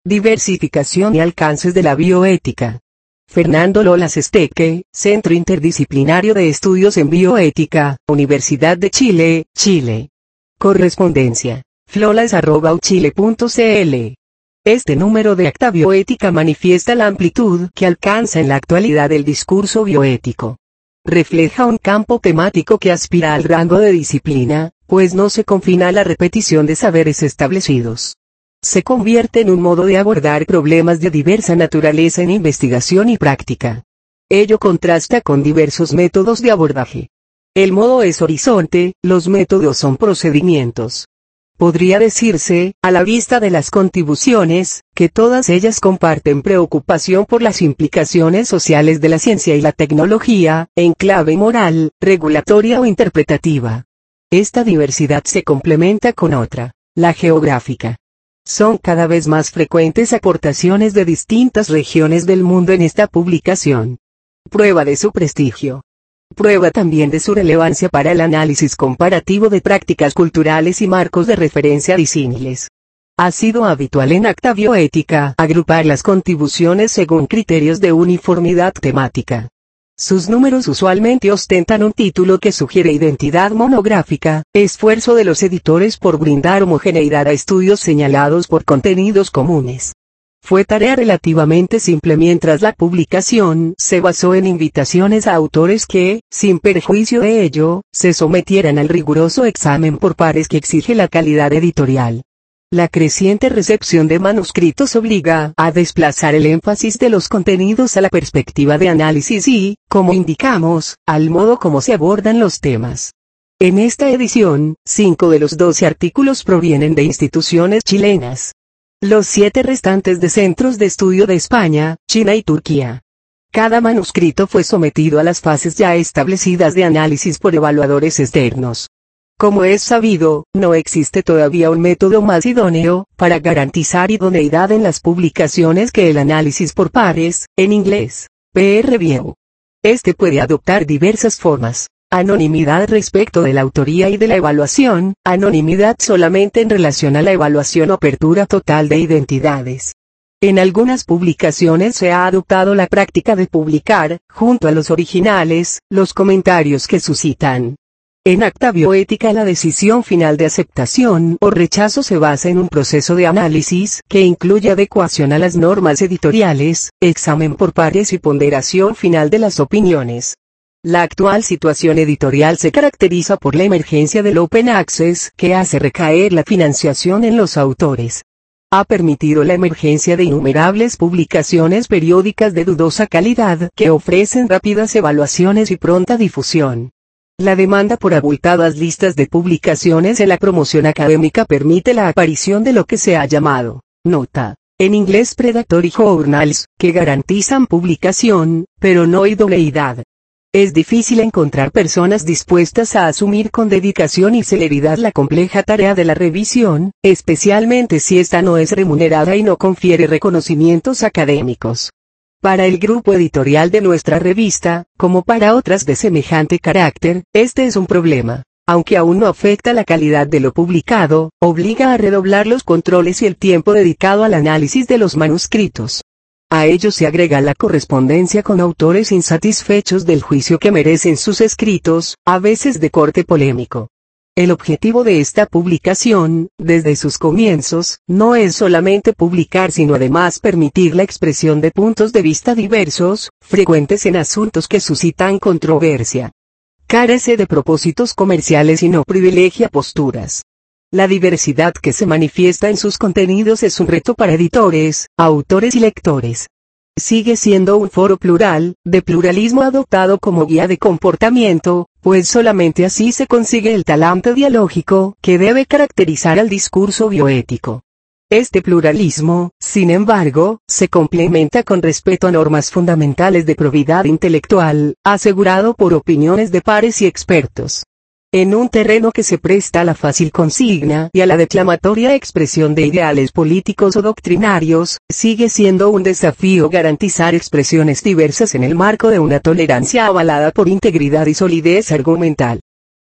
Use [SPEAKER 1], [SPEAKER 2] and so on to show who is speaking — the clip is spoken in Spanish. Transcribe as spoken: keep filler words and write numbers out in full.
[SPEAKER 1] Diversificación y alcances de la bioética. Fernando Lolas Esteque, Centro Interdisciplinario de Estudios en Bioética, Universidad de Chile, Chile. Correspondencia: flolas arroba u chile punto c l. Este número de Acta Bioética manifiesta la amplitud que alcanza en la actualidad el discurso bioético. Refleja un campo temático que aspira al rango de disciplina, pues no se confina a la repetición de saberes establecidos. Se convierte en un modo de abordar problemas de diversa naturaleza en investigación y práctica. Ello contrasta con diversos métodos de abordaje. El modo es horizonte, los métodos son procedimientos. Podría decirse, a la vista de las contribuciones, que todas ellas comparten preocupación por las implicaciones sociales de la ciencia y la tecnología, en clave moral, regulatoria o interpretativa. Esta diversidad se complementa con otra, la geográfica. Son cada vez más frecuentes aportaciones de distintas regiones del mundo en esta publicación. Prueba de su prestigio. Prueba también de su relevancia para el análisis comparativo de prácticas culturales y marcos de referencia disímiles. Ha sido habitual en Acta Bioética agrupar las contribuciones según criterios de uniformidad temática. Sus números usualmente ostentan un título que sugiere identidad monográfica, esfuerzo de los editores por brindar homogeneidad a estudios señalados por contenidos comunes. Fue tarea relativamente simple mientras la publicación se basó en invitaciones a autores que, sin perjuicio de ello, se sometieran al riguroso examen por pares que exige la calidad editorial. La creciente recepción de manuscritos obliga a desplazar el énfasis de los contenidos a la perspectiva de análisis y, como indicamos, al modo como se abordan los temas. En esta edición, cinco de los doce artículos provienen de instituciones chilenas. Los siete restantes de centros de estudio de España, China y Turquía. Cada manuscrito fue sometido a las fases ya establecidas de análisis por evaluadores externos. Como es sabido, no existe todavía un método más idóneo para garantizar idoneidad en las publicaciones que el análisis por pares, en inglés, peer review. Este puede adoptar diversas formas. Anonimidad respecto de la autoría y de la evaluación, anonimidad solamente en relación a la evaluación o apertura total de identidades. En algunas publicaciones se ha adoptado la práctica de publicar, junto a los originales, los comentarios que suscitan. En Acta Bioética la decisión final de aceptación o rechazo se basa en un proceso de análisis que incluye adecuación a las normas editoriales, examen por pares y ponderación final de las opiniones. La actual situación editorial se caracteriza por la emergencia del Open Access que hace recaer la financiación en los autores. Ha permitido la emergencia de innumerables publicaciones periódicas de dudosa calidad que ofrecen rápidas evaluaciones y pronta difusión. La demanda por abultadas listas de publicaciones en la promoción académica permite la aparición de lo que se ha llamado nota, en inglés predatory journals, que garantizan publicación, pero no idoneidad. Es difícil encontrar personas dispuestas a asumir con dedicación y celeridad la compleja tarea de la revisión, especialmente si esta no es remunerada y no confiere reconocimientos académicos. Para el grupo editorial de nuestra revista, como para otras de semejante carácter, este es un problema. Aunque aún no afecta la calidad de lo publicado, obliga a redoblar los controles y el tiempo dedicado al análisis de los manuscritos. A ello se agrega la correspondencia con autores insatisfechos del juicio que merecen sus escritos, a veces de corte polémico. El objetivo de esta publicación, desde sus comienzos, no es solamente publicar sino además permitir la expresión de puntos de vista diversos, frecuentes en asuntos que suscitan controversia. Carece de propósitos comerciales y no privilegia posturas. La diversidad que se manifiesta en sus contenidos es un reto para editores, autores y lectores. Sigue siendo un foro plural, de pluralismo adoptado como guía de comportamiento, pues solamente así se consigue el talante dialógico que debe caracterizar al discurso bioético. Este pluralismo, sin embargo, se complementa con respeto a normas fundamentales de probidad intelectual, asegurado por opiniones de pares y expertos. En un terreno que se presta a la fácil consigna y a la declamatoria expresión de ideales políticos o doctrinarios, sigue siendo un desafío garantizar expresiones diversas en el marco de una tolerancia avalada por integridad y solidez argumental.